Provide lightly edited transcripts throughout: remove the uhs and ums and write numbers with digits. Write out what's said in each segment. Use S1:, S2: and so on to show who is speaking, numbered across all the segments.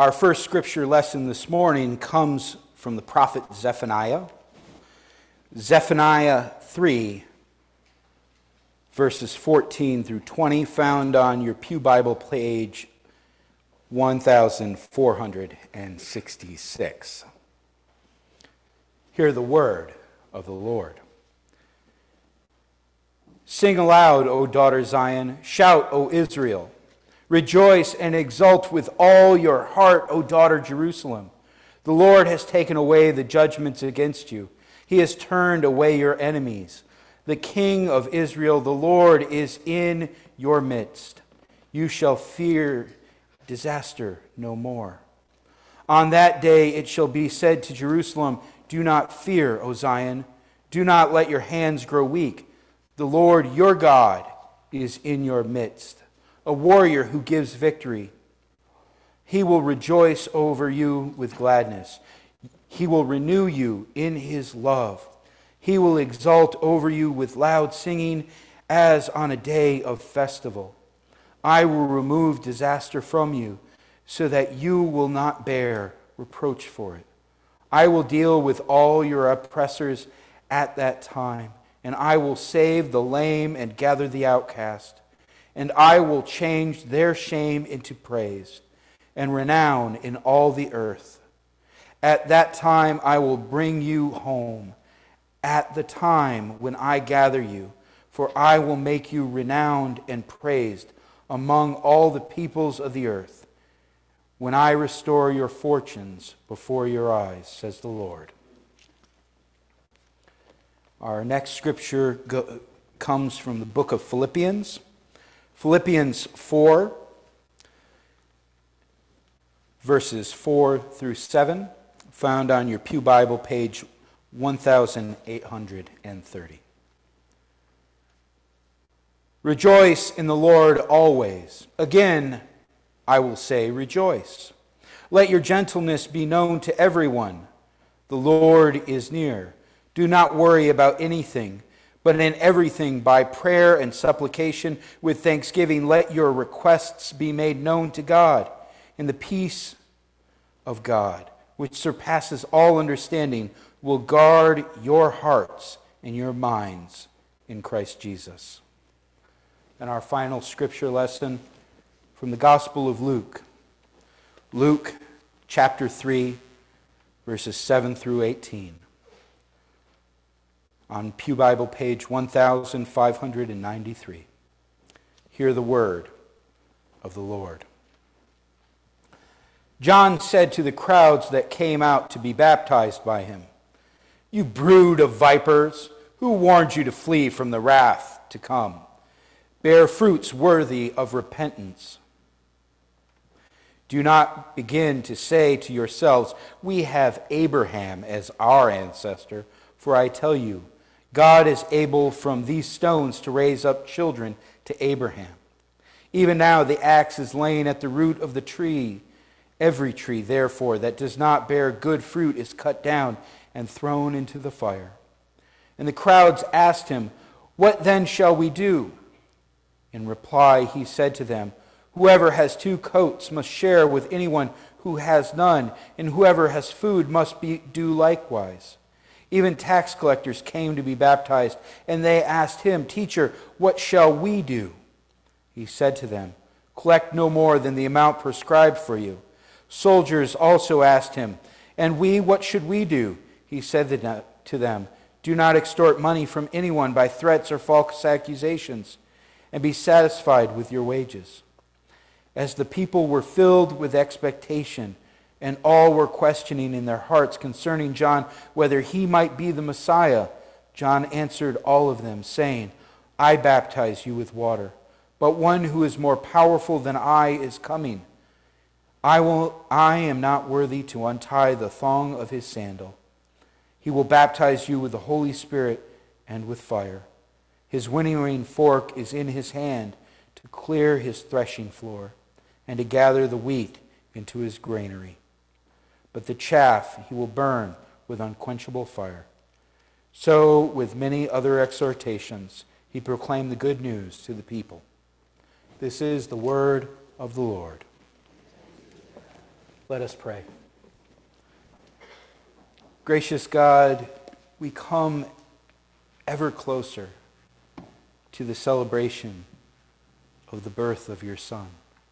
S1: Our first scripture lesson this morning comes from the prophet Zephaniah. Zephaniah 3, verses 14 through 20, found on your Pew Bible page 1466. Hear the word of the Lord. Sing aloud, O daughter Zion. Shout, O Israel. Rejoice and exult with all your heart, O daughter Jerusalem. The Lord has taken away the judgments against you. He has turned away your enemies. The King of Israel, the Lord, is in your midst. You shall fear disaster no more. On that day it shall be said to Jerusalem, do not fear, O Zion. Do not let your hands grow weak. The Lord your God is in your midst, a warrior who gives victory. He will rejoice over you with gladness. He will renew you in his love. He will exult over you with loud singing as on a day of festival. I will remove disaster from you so that you will not bear reproach for it. I will deal with all your oppressors at that time, and I will save the lame and gather the outcast. And I will change their shame into praise and renown in all the earth. At that time I will bring you home, at the time when I gather you, for I will make you renowned and praised among all the peoples of the earth, when I restore your fortunes before your eyes, says the Lord. Our next scripture comes from the book of Philippians. Philippians 4, verses 4 through 7, found on your Pew Bible page 1830. Rejoice in the Lord always. Again, I will say rejoice. Let your gentleness be known to everyone. The Lord is near. Do not worry about anything, but in everything, by prayer and supplication, with thanksgiving, let your requests be made known to God. And the peace of God, which surpasses all understanding, will guard your hearts and your minds in Christ Jesus. And our final scripture lesson from the Gospel of Luke. Luke chapter 3, verses 7 through 18. On Pew Bible page 1593. Hear the word of the Lord. John said to the crowds that came out to be baptized by him, "You brood of vipers, who warned you to flee from the wrath to come? Bear fruits worthy of repentance. Do not begin to say to yourselves, 'We have Abraham as our ancestor,' for I tell you, God is able from these stones to raise up children to Abraham. Even now the axe is laying at the root of the tree. Every tree, therefore, that does not bear good fruit is cut down and thrown into the fire." And the crowds asked him, "What then shall we do?" In reply, he said to them, "Whoever has 2 coats must share with anyone who has none, and whoever has food must do likewise." Even tax collectors came to be baptized, and they asked him, "Teacher, what shall we do?" He said to them, "Collect no more than the amount prescribed for you." Soldiers also asked him, "And we, what should we do?" He said to them, "Do not extort money from anyone by threats or false accusations, and be satisfied with your wages." As the people were filled with expectation, and all were questioning in their hearts concerning John whether he might be the Messiah, John answered all of them, saying, "I baptize you with water, but one who is more powerful than I is coming. I am not worthy to untie the thong of his sandal. He will baptize you with the Holy Spirit and with fire. His winnowing fork is in his hand to clear his threshing floor and to gather the wheat into his granary. But the chaff he will burn with unquenchable fire." So, with many other exhortations, he proclaimed the good news to the people. This is the word of the Lord. Let us pray. Gracious God, we come ever closer to the celebration of the birth of your Son.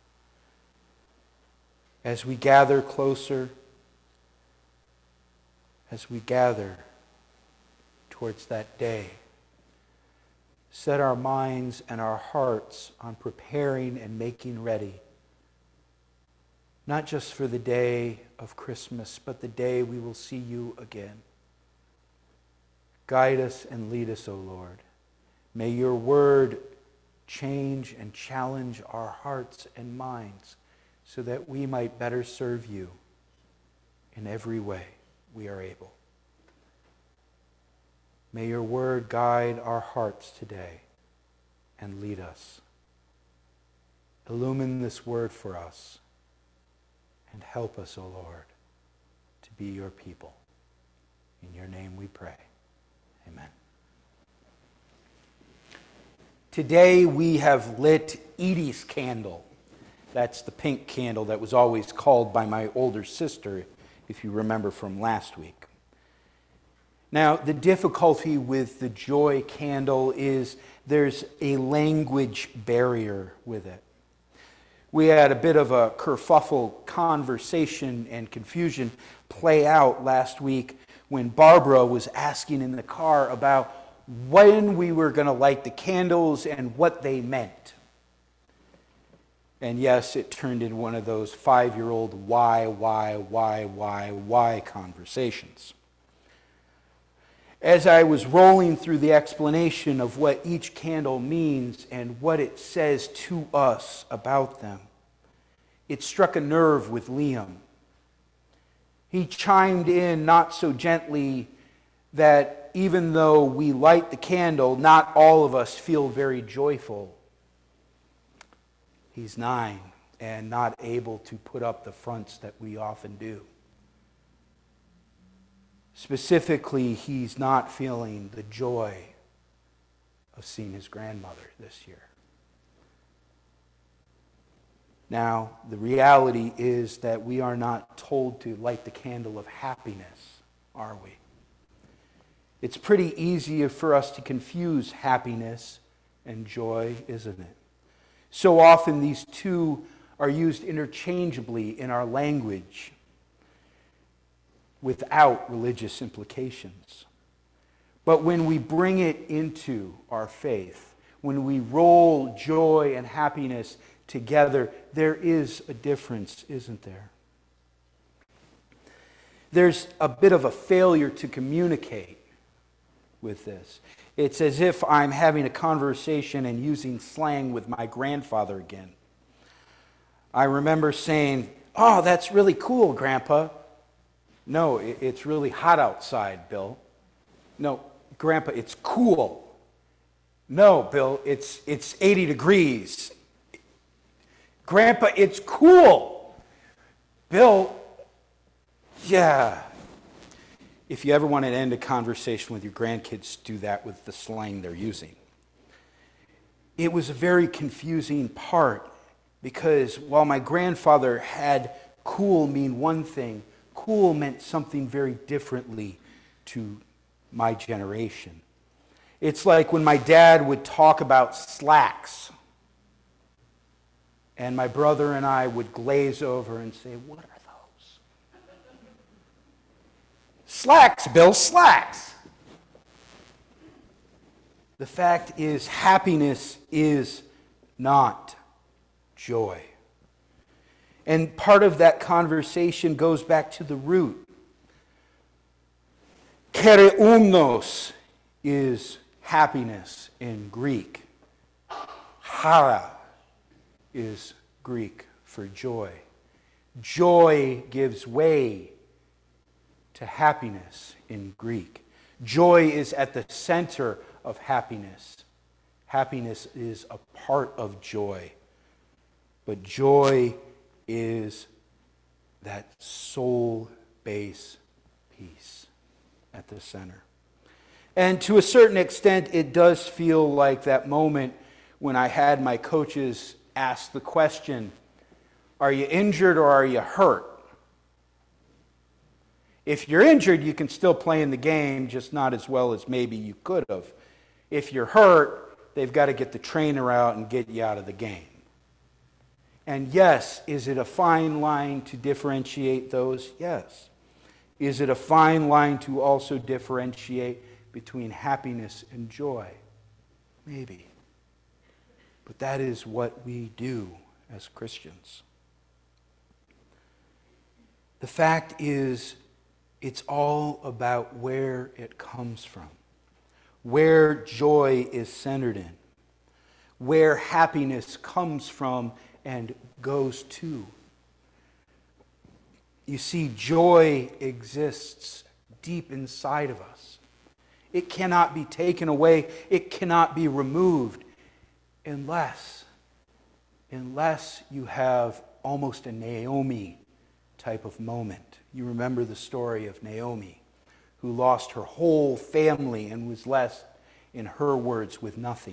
S1: As we gather closer, as we gather towards that day, set our minds and our hearts on preparing and making ready, not just for the day of Christmas, but the day we will see you again. Guide us and lead us, O Lord. May your word change and challenge our hearts and minds so that we might better serve you in every way we are able. May your word guide our hearts today and lead us. Illumine this word for us and help us, O Lord, to be your people. In your name we pray. Amen. Today we have lit Edie's candle. That's the pink candle that was always called by my older sister, if you remember from last week. Now, the difficulty with the joy candle is there's a language barrier with it. We had a bit of a kerfuffle conversation and confusion play out last week when Barbara was asking in the car about when we were going to light the candles and what they meant. And yes, it turned into one of those 5-year-old why conversations. As I was rolling through the explanation of what each candle means and what it says to us about them, it struck a nerve with Liam. He chimed in not so gently that even though we light the candle, not all of us feel very joyful. He's 9 and not able to put up the fronts that we often do. Specifically, he's not feeling the joy of seeing his grandmother this year. Now, the reality is that we are not told to light the candle of happiness, are we? It's pretty easy for us to confuse happiness and joy, isn't it? So often these two are used interchangeably in our language without religious implications. But when we bring it into our faith, when we roll joy and happiness together, there is a difference, isn't there? There's a bit of a failure to communicate with this. It's as if I'm having a conversation and using slang with my grandfather again. I remember saying, "Oh, that's really cool, Grandpa." "No, it's really hot outside, Bill." "No, Grandpa, it's cool." "No, Bill, it's 80 degrees." "Grandpa, it's cool." "Bill, yeah." If you ever want to end a conversation with your grandkids, do that with the slang they're using. It was a very confusing part because while my grandfather had cool mean one thing, cool meant something very differently to my generation. It's like when my dad would talk about slacks, and my brother and I would glaze over and say, "What are those?" "Slacks, Bill, slacks." The fact is, happiness is not joy. And part of that conversation goes back to the root. Kereumnos is happiness in Greek. Hara is Greek for joy. Joy gives way to happiness in Greek. Joy is at the center of happiness. Happiness is a part of joy. But joy is that soul base peace at the center. And to a certain extent, it does feel like that moment when I had my coaches ask the question, "Are you injured or are you hurt?" If you're injured, you can still play in the game, just not as well as maybe you could have. If you're hurt, they've got to get the trainer out and get you out of the game. And yes, is it a fine line to differentiate those? Yes. Is it a fine line to also differentiate between happiness and joy? Maybe. But that is what we do as Christians. The fact is, it's all about where it comes from, where joy is centered in, where happiness comes from and goes to. You see, joy exists deep inside of us. It cannot be taken away. It cannot be removed unless you have almost a Naomi type of moment. You remember the story of Naomi, who lost her whole family and was left, in her words, with nothing.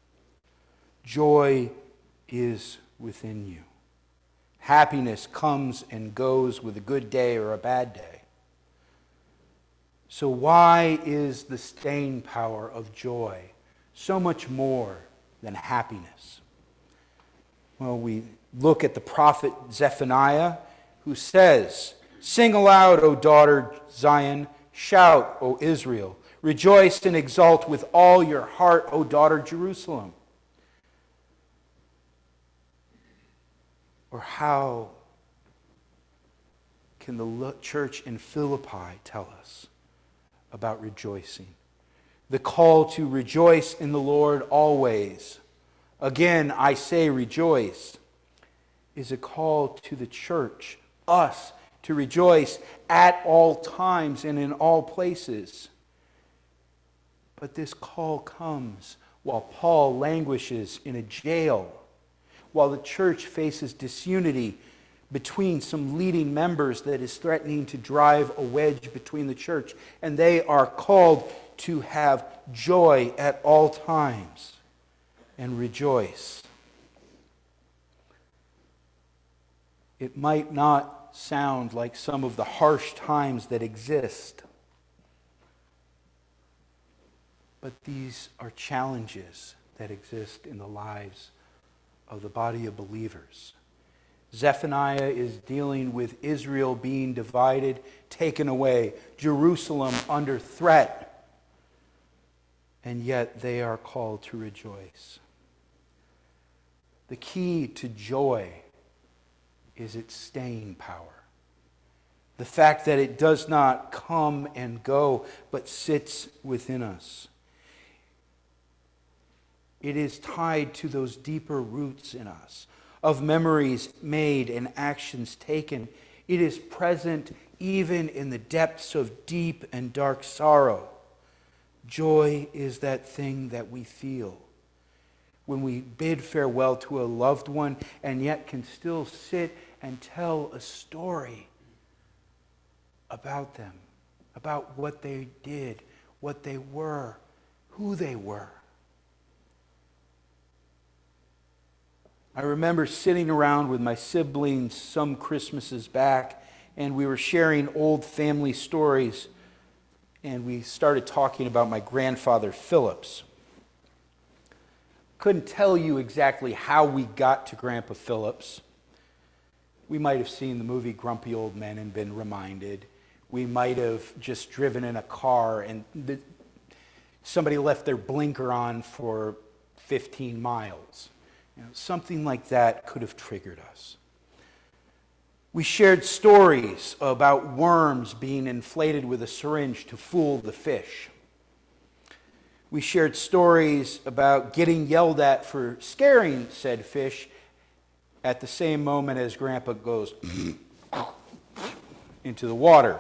S1: Joy is within you. Happiness comes and goes with a good day or a bad day. So why is the staying power of joy so much more than happiness? Well, we look at the prophet Zephaniah, who says, "Sing aloud, O daughter Zion, shout, O Israel, rejoice and exult with all your heart, O daughter Jerusalem." Or how can the church in Philippi tell us about rejoicing? The call to rejoice in the Lord always. Again, I say rejoice, is a call to the church, us, to rejoice at all times and in all places. But this call comes while Paul languishes in a jail, while the church faces disunity between some leading members that is threatening to drive a wedge between the church, and they are called to have joy at all times and rejoice. It might not sound like some of the harsh times that exist, but these are challenges that exist in the lives of the body of believers. Zephaniah is dealing with Israel being divided, taken away, Jerusalem under threat, and yet they are called to rejoice. The key to joy is its staying power. The fact that it does not come and go, but sits within us. It is tied to those deeper roots in us, of memories made and actions taken. It is present even in the depths of deep and dark sorrow. Joy is that thing that we feel when we bid farewell to a loved one and yet can still sit and tell a story about them, about what they did, what they were, who they were. I remember sitting around with my siblings some Christmases back, and we were sharing old family stories, and we started talking about my grandfather Phillips. Couldn't tell you exactly how we got to Grandpa Phillips. We might have seen the movie Grumpy Old Men and been reminded. We might have just driven in a car and somebody left their blinker on for 15 miles. Something like that could have triggered us. We shared stories about worms being inflated with a syringe to fool the fish. We shared stories about getting yelled at for scaring said fish at the same moment as Grandpa goes into the water.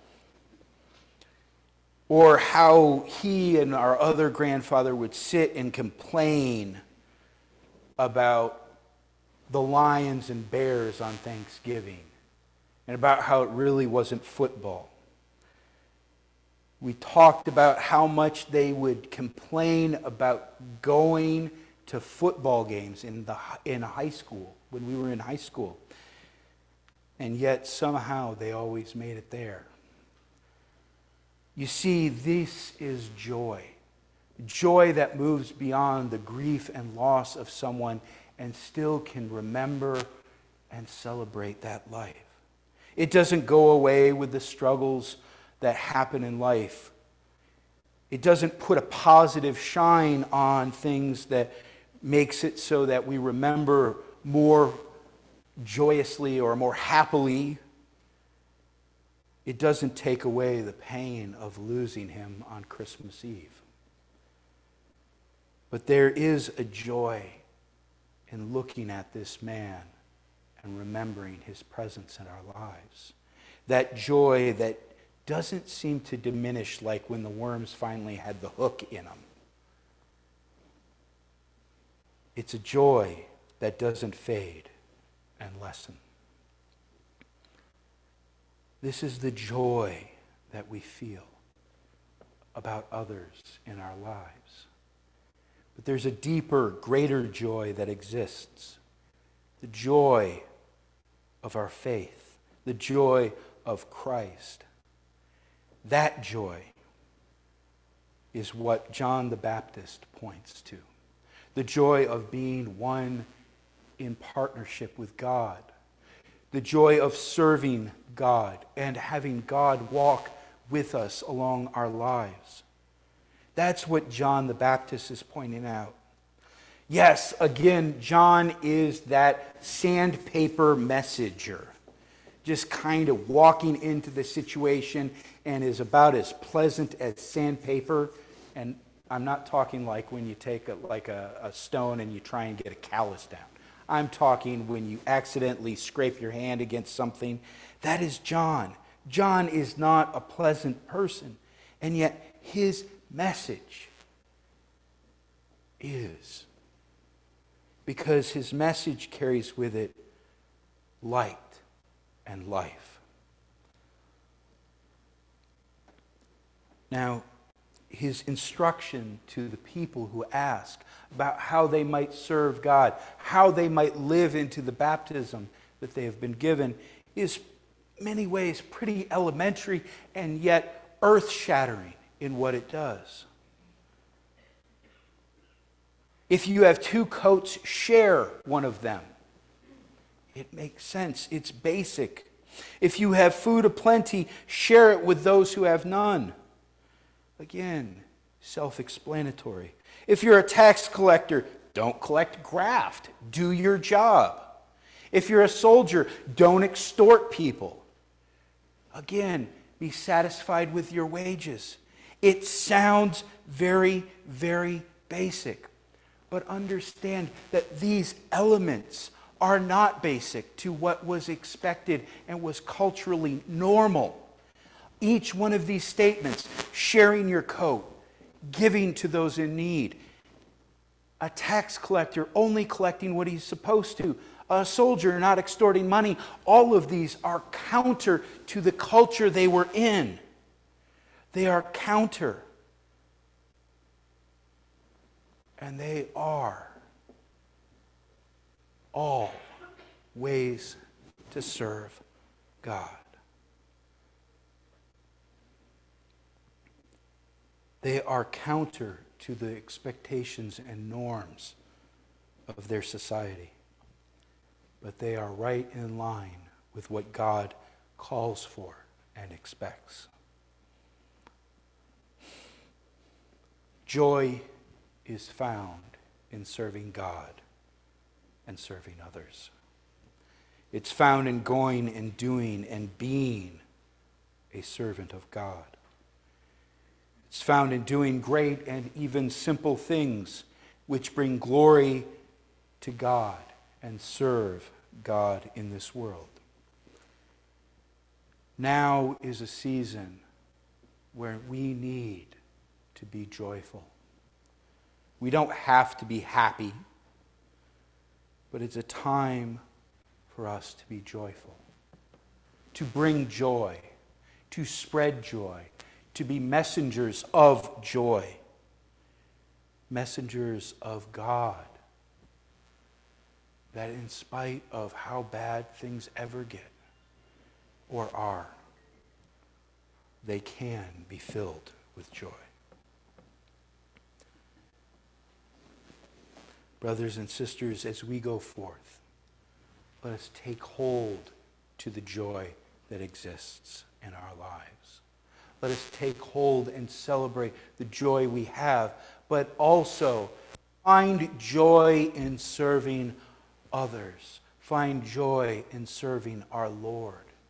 S1: Or how he and our other grandfather would sit and complain about the lions and bears on Thanksgiving and about how it really wasn't football. We talked about how much they would complain about going to football games in high school, when we were in high school. And yet somehow they always made it there. You see, this is joy. Joy that moves beyond the grief and loss of someone and still can remember and celebrate that life. It doesn't go away with the struggles that happen in life. It doesn't put a positive shine on things that makes it so that we remember more joyously or more happily. It doesn't take away the pain of losing him on Christmas Eve. But there is a joy in looking at this man and remembering his presence in our lives. That joy that doesn't seem to diminish like when the worms finally had the hook in them. It's a joy that doesn't fade and lessen. This is the joy that we feel about others in our lives. But there's a deeper, greater joy that exists. The joy of our faith. The joy of Christ. That joy is what John the Baptist points to. The joy of being one in partnership with God. The joy of serving God and having God walk with us along our lives. That's what John the Baptist is pointing out. Yes, again, John is that sandpaper messenger, just kind of walking into the situation and is about as pleasant as sandpaper. And I'm not talking like when you take a stone and you try and get a callus down. I'm talking when you accidentally scrape your hand against something. That is John. John is not a pleasant person, and yet his message is. Because his message carries with it light and life. Now, his instruction to the people who ask about how they might serve God, how they might live into the baptism that they have been given, is in many ways pretty elementary and yet earth-shattering in what it does. If you have two coats, share one of them. It makes sense. It's basic. If you have food aplenty, share it with those who have none. Again, self-explanatory. If you're a tax collector, don't collect graft. Do your job. If you're a soldier, don't extort people. Again, be satisfied with your wages. It sounds very, very basic. But understand that these elements are not basic to what was expected and was culturally normal. Each one of these statements, sharing your coat, giving to those in need, a tax collector only collecting what he's supposed to, a soldier not extorting money, all of these are counter to the culture they were in. They are counter. And they are all ways to serve God. They are counter to the expectations and norms of their society. But they are right in line with what God calls for and expects. Joy is found in serving God and serving others. It's found in going and doing and being a servant of God. It's found in doing great and even simple things which bring glory to God and serve God in this world. Now is a season where we need to be joyful. We don't have to be happy, but it's a time for us to be joyful, to bring joy, to spread joy, to be messengers of joy, messengers of God, that in spite of how bad things ever get or are, they can be filled with joy. Brothers and sisters, as we go forth, let us take hold to the joy that exists in our lives. Let us take hold and celebrate the joy we have, but also find joy in serving others. Find joy in serving our Lord.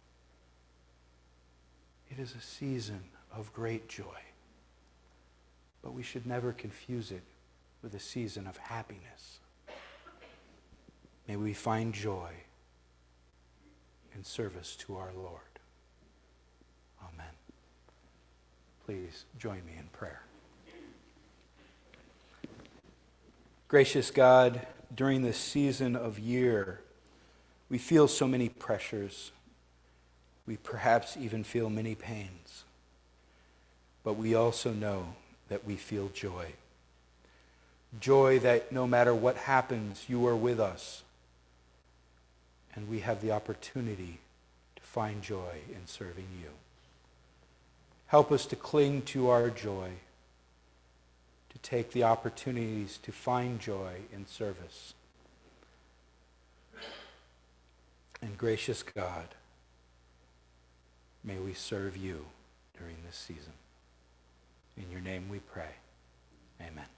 S1: It is a season of great joy, but we should never confuse it with a season of happiness. May we find joy in service to our Lord. Amen. Please join me in prayer. Gracious God, during this season of year, we feel so many pressures. We perhaps even feel many pains. But we also know that we feel joy. Joy that no matter what happens, you are with us. And we have the opportunity to find joy in serving you. Help us to cling to our joy, to take the opportunities to find joy in service. And gracious God, may we serve you during this season. In your name we pray. Amen.